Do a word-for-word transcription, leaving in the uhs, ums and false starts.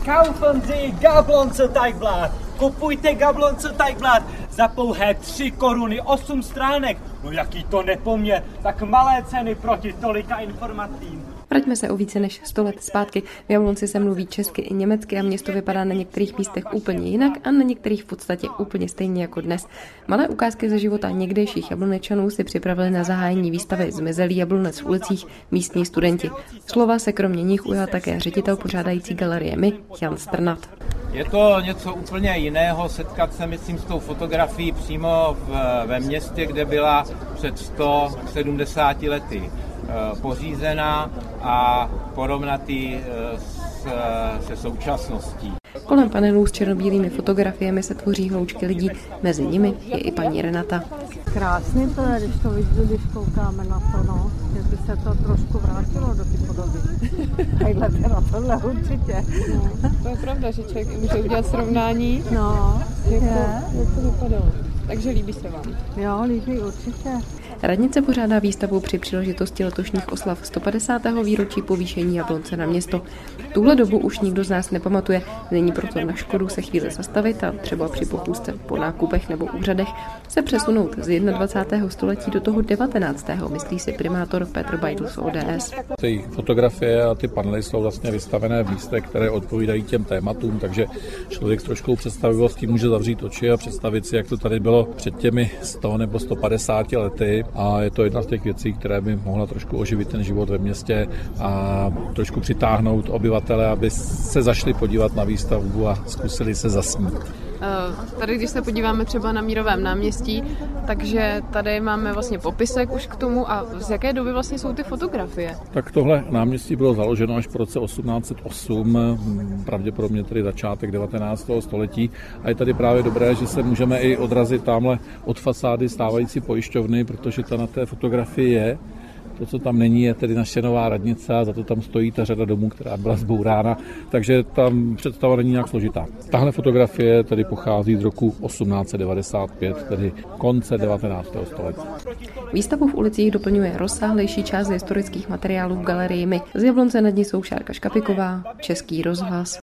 Kaufen Sie Gablonce Teigblatt. Kupujte Gablonce Teigblatt za pouhé tři koruny, osm stránek. No jaký to nepoměr, tak malé ceny proti tolika informacím. Vraťme se o více než sto let zpátky. V Jablonci se mluví česky i německy a město vypadá na některých místech úplně jinak a na některých v podstatě úplně stejně jako dnes. Malé ukázky ze života někdejších Jablonečanů si připravili na zahájení výstavy Zmizelý jablonec v ulicích místní studenti. Slova se kromě nich ujal také ředitel pořádající galerie My, Jan Strnad. Je to něco úplně jiného, setkat se, myslím, s tou fotografií přímo v, ve městě, kde byla před sto sedmdesáti lety pořízená a porovnatý s, se současností. Kolem panelů s černobílými fotografiemi se tvoří hloučky lidí, mezi nimi je i paní Renata. Krásný to je, když to vidíš, když koukáme na to, no, že by se to trošku vrátilo do ty podoby. Tadyhle na tohle určitě. No, to je pravda, že člověk může udělat srovnání, no, jako, je. jak to vypadalo. Takže líbí se vám? Jo, líbí určitě. Radnice pořádá výstavu při příležitosti letošních oslav sto padesátého výročí povýšení Jablonce na město. Tuhle dobu už nikdo z nás nepamatuje, není proto na škodu se chvíli zastavit a třeba při pochůzce po nákupech nebo úřadech se přesunout z dvacátého prvního století do toho devatenáctého myslí si primátor Petr Beidl z O D S. Ty fotografie a ty panely jsou vlastně vystavené v místech, které odpovídají těm tématům, takže člověk s troškou představivostí může zavřít oči a představit si, jak to tady bylo před těmi sto nebo sto padesáti lety. A je to jedna z těch věcí, které by mohla trošku oživit ten život ve městě a trošku přitáhnout obyvatele, aby se zašli podívat na výstavbu a zkusili se zasnít. Tady, když se podíváme třeba na Mírovém náměstí, takže tady máme vlastně popisek už k tomu a z jaké doby vlastně jsou ty fotografie? Tak tohle náměstí bylo založeno až po roce osmnáct set osm, pravděpodobně tedy začátek devatenáctého století a je tady právě dobré, že se můžeme i odrazit tamhle od fasády stávající pojišťovny, protože ta na té fotografii je. To, co tam není, je tedy naše nová radnice a za to tam stojí ta řada domů, která byla zbourána, takže tam představa není nějak složitá. Tahle fotografie tedy pochází z roku osmnáct set devadesát pět, tedy konce devatenáctého století. Výstavu v ulicích doplňuje rozsáhlejší část historických materiálů v galerii My. Z Jablonce nad ní jsou Šárka Škapiková, Český rozhlas,